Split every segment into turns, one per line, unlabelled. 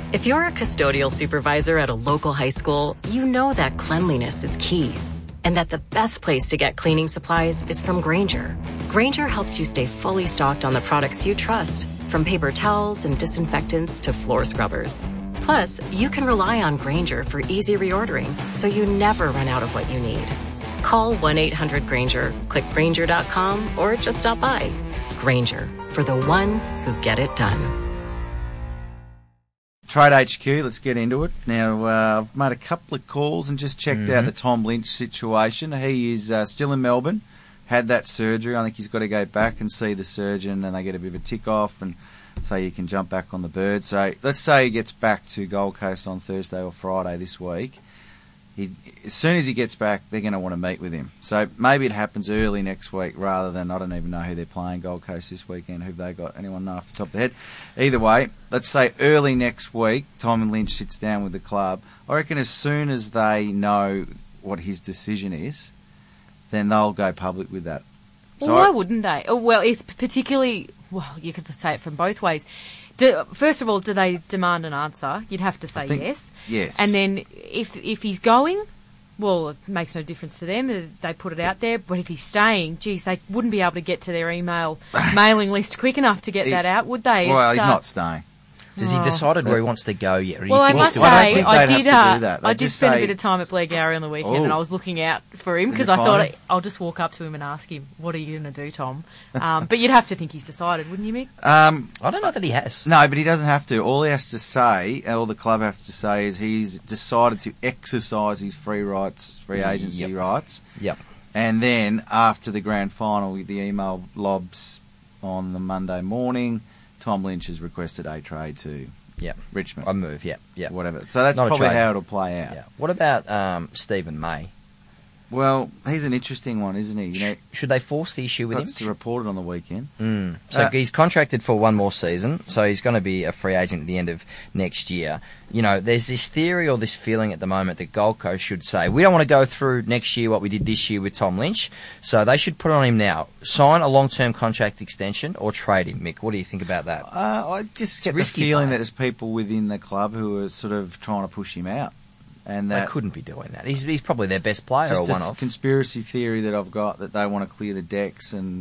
If you're a custodial supervisor at a local high school, you know that cleanliness is key. And that the best place to get cleaning supplies is from Grainger. Grainger helps you stay fully stocked on the products you trust, from paper towels and disinfectants to floor scrubbers. Plus, you can rely on Grainger for easy reordering, so you never run out of what you need. Call 1-800-GRAINGER, click Grainger.com, or just stop by. Grainger, for the ones who get it done.
Trade HQ, let's get into it. Now, I've made a couple of calls and just checked out the Tom Lynch situation. He is still in Melbourne, had that surgery. I think he's got to go back and see the surgeon, and they get a bit of a tick off, and so you can jump back on the bird. So let's say he gets back to Gold Coast on Thursday or Friday this week. As soon as he gets back, they're going to want to meet with him. So maybe it happens early next week rather than, I don't even know who they're playing Gold Coast this weekend, who they got, anyone know off the top of the head. Either way, let's say early next week, Tom Lynch sits down with the club. I reckon as soon as they know what his decision is, then they'll go public with that.
Well, why wouldn't they? Oh, well, it's particularly, well, you could say it from both ways. First of all, do they demand an answer? You'd have to say yes.
Yes.
And then if he's going, well, it makes no difference to them. They put it out there. But if he's staying, geez, they wouldn't be able to get to their mailing list quick enough to get that out, would they?
Well, he's not staying.
Has he decided where he wants to go yet?
Well, I must say, I did spend a bit of
of
time at Blair Gowrie on the weekend, and I was looking out for him because I thought I'll just walk up to him and ask him, "What are you going to do, Tom?" But you'd have to think he's decided, wouldn't you, Mick?
I don't know that he has.
No, but he doesn't have to. All he has to say, all the club have to say, is he's decided to exercise his free agency rights.
Yep.
And then after the grand final, the email lobs on the Monday morning. Tom Lynch has requested a trade to Richmond.
A move,
whatever. So that's
Not
probably how it'll play out.
Yeah. What about Stephen May?
Well, he's an interesting one, isn't he? You know,
should they force the issue with him?
That's reported on the weekend.
So he's contracted for one more season, so he's going to be a free agent at the end of next year. You know, there's this theory or this feeling at the moment that Gold Coast should say, we don't want to go through next year what we did this year with Tom Lynch, so they should put it on him now. Sign a long-term contract extension or trade him, Mick. What do you think about that?
I just get the feeling that there's people within the club who are sort of trying to push him out. And
they couldn't be doing that. He's probably their best player or one of.
Just a conspiracy theory that I've got that they want to clear the decks and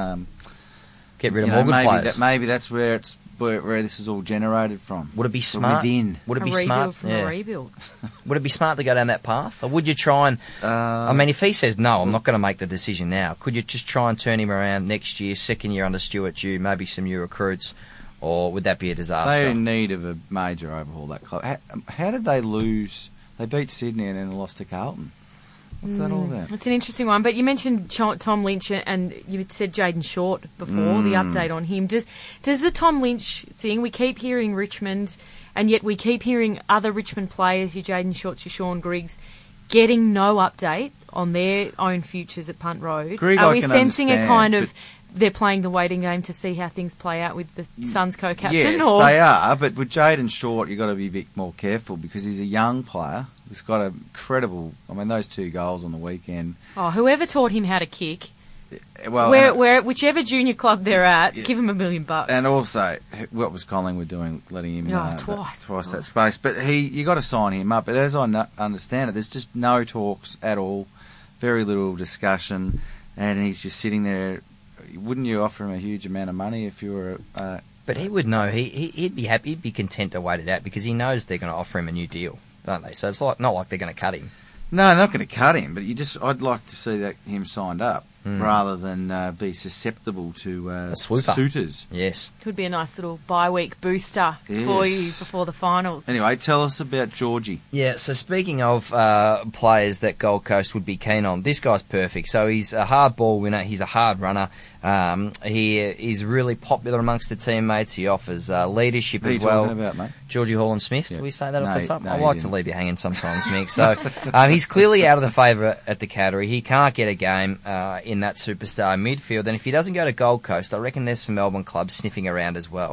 get rid of more good players.
Maybe that's where this is all generated from.
Would it be smart?
Within.
Would it be smart
from a rebuild?
Would it be smart to go down that path, or would you try and? I mean, if he says no, I'm not going to make the decision now. Could you just try and turn him around next year, second year under Stuart Dew, maybe some new recruits? Or would that be a disaster?
They're in need of a major overhaul, that club. How did they lose? They beat Sydney and then lost to Carlton. What's that all about?
It's an interesting one. But you mentioned Tom Lynch and you said Jayden Short before, the update on him. Does the Tom Lynch thing, we keep hearing Richmond, and yet we keep hearing other Richmond players, your Jayden Shorts, your Sean Griggs, getting no update on their own futures at Punt Road. Are we sensing a kind of... They're playing the waiting game to see how things play out with the Suns co-captain?
Yes, they are, but with Jayden Short, you've got to be a bit more careful because he's a young player. He's got a incredible... I mean, those 2 goals on the weekend...
Oh, whoever taught him how to kick...
Well,
whichever junior club they're at, give him $1 million.
And also, what was Collingwood doing, letting him twice that space? But you got to sign him up. But as I understand it, there's just no talks at all, very little discussion, and he's just sitting there. Wouldn't you offer him a huge amount of money if you were?
But he would know. He'd be happy. He'd be content to wait it out because he knows they're going to offer him a new deal, don't they? So it's not like they're going to cut him.
No, they're not going to cut him. But I'd like to see him signed up rather than be susceptible to suitors.
Yes,
could be a nice little bye-week booster for you before the finals.
Anyway, tell us about Georgie.
Yeah. So speaking of players that Gold Coast would be keen on, this guy's perfect. So he's a hard ball winner. He's a hard runner. He is really popular amongst the teammates. He offers leadership as well.
Who are you talking about, mate?
Georgie Hall-Smith. Yeah. Do we say that off the top?
No,
I like to leave you hanging sometimes, Mick. So he's clearly out of the favour at the category. He can't get a game in that superstar midfield. And if he doesn't go to Gold Coast, I reckon there's some Melbourne clubs sniffing around as well.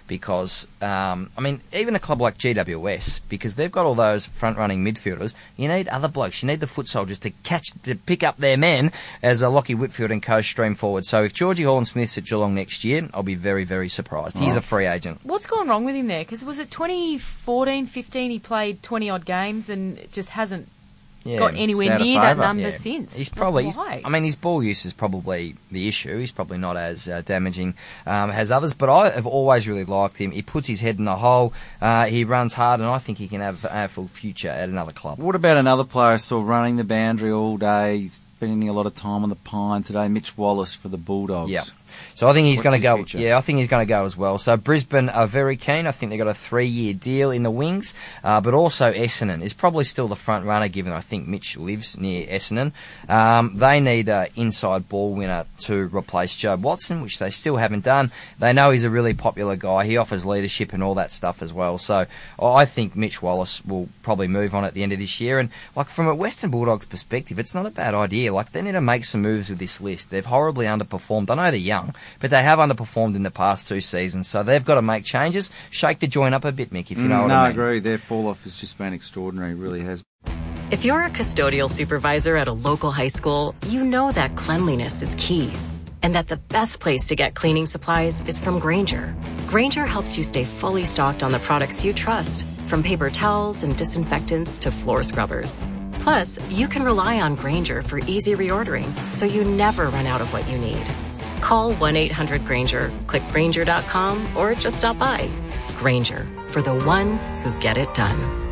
because, even a club like GWS, because they've got all those front-running midfielders, you need other blokes. You need the foot soldiers to pick up their men as Lockie Whitfield and co stream forward. So if Georgie Holland-Smith's at Geelong next year, I'll be very, very surprised. He's a free agent.
What's gone wrong with him there? Because was it 2014, 15, he played 20-odd games and just hasn't got anywhere near that number since.
He's probably, his ball use is probably the issue. He's probably not as damaging as others, but I have always really liked him. He puts his head in the hole, he runs hard, and I think he can have a full future at another club.
What about another player I saw running the boundary all day? He's spending a lot of time on the pine today, Mitch Wallace for the Bulldogs.
Yeah. So I think he's going to go.
Future?
Yeah, I think he's going to go as well. So Brisbane are very keen. I think they've got a 3-year deal in the wings, but also Essendon is probably still the front runner, given I think Mitch lives near Essendon. They need an inside ball winner to replace Jobe Watson, which they still haven't done. They know he's a really popular guy. He offers leadership and all that stuff as well. So I think Mitch Wallace will probably move on at the end of this year. And from a Western Bulldogs perspective, it's not a bad idea. They need to make some moves with this list. They've horribly underperformed. I know they're young, but they have underperformed in the past 2 seasons, so they've got to make changes, shake the joint up a bit, Mick, if you know what I mean.
No, I agree. Their fall-off has just been extraordinary, it really has.
If you're a custodial supervisor at a local high school, you know that cleanliness is key, and that the best place to get cleaning supplies is from Grainger. Grainger helps you stay fully stocked on the products you trust, from paper towels and disinfectants to floor scrubbers. Plus, you can rely on Grainger for easy reordering, so you never run out of what you need. Call 1-800-GRAINGER, click Grainger.com, or just stop by. Grainger, for the ones who get it done.